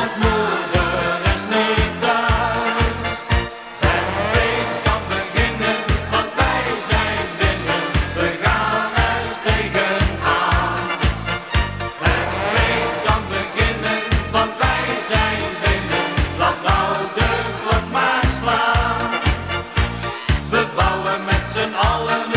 als moeder is niet thuis. Het feest kan beginnen, want wij zijn binnen, we gaan er tegenaan. Het feest kan beginnen, want wij zijn binnen, laat nou de klok maar slaan. We bouwen met z'n allen